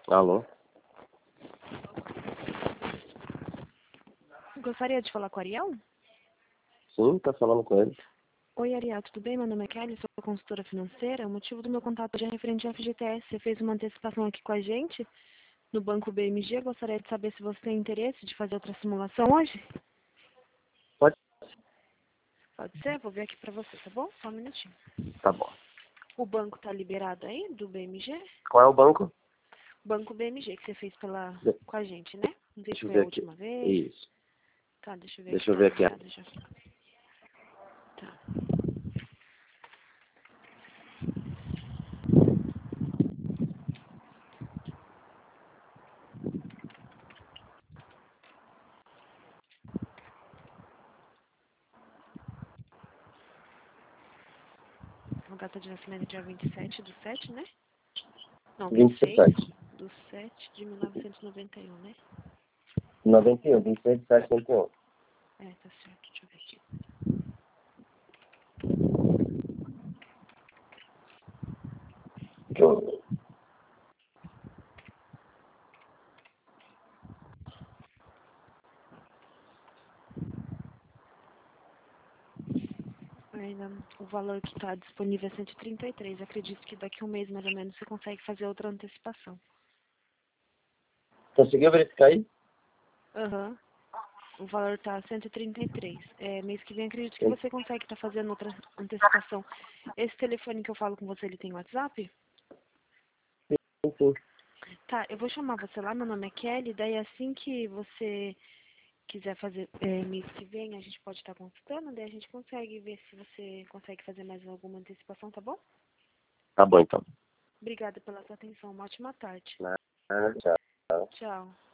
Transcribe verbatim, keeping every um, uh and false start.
Alô? Gostaria de falar com o Ariel? Sim, tá falando com ele. Oi, Ariel, tudo bem? Meu nome é Kelly, sou consultora financeira. O motivo do meu contato é referente ao F G T S. Você fez uma antecipação aqui com a gente no Banco B M G. Gostaria de saber se você tem interesse de fazer outra simulação hoje. Pode? Pode ser? Vou ver aqui pra você, tá bom? Só um minutinho. Tá bom. O banco tá liberado aí, do B M G? Qual é o banco? Banco B M G, que você fez pela... De- com a gente, né? Não sei se Deixa eu foi a ver aqui. última vez. Isso. Tá, deixa eu ver Deixa aqui. eu Tá ver aqui. liberado já. Tá. A data de nascimento é dia vinte e sete do sete, né? Não, vinte vinte e e seis sete. do sete de mil novecentos e noventa e um, né? noventa e um. vinte e seis, sete, noventa e um. É, tá certo. Deixa eu ver aqui. Deixa eu ver. Ainda, o valor que está disponível é cento e trinta e três. Acredito que daqui a um mês, mais ou menos, você consegue fazer outra antecipação. Conseguiu verificar aí? Aham. O valor está cento e trinta e três. É, mês que vem, acredito que você consegue estar fazendo outra antecipação. Esse telefone que eu falo com você, ele tem WhatsApp? Sim, sim. Tá, eu vou chamar você lá. Meu nome é Kelly. Daí, assim que você quiser fazer é, mês que vem, a gente pode estar consultando, daí a gente consegue ver se você consegue fazer mais alguma antecipação, tá bom? Tá bom, então. Obrigada pela sua atenção. Uma ótima tarde. Ah, tchau. Tchau.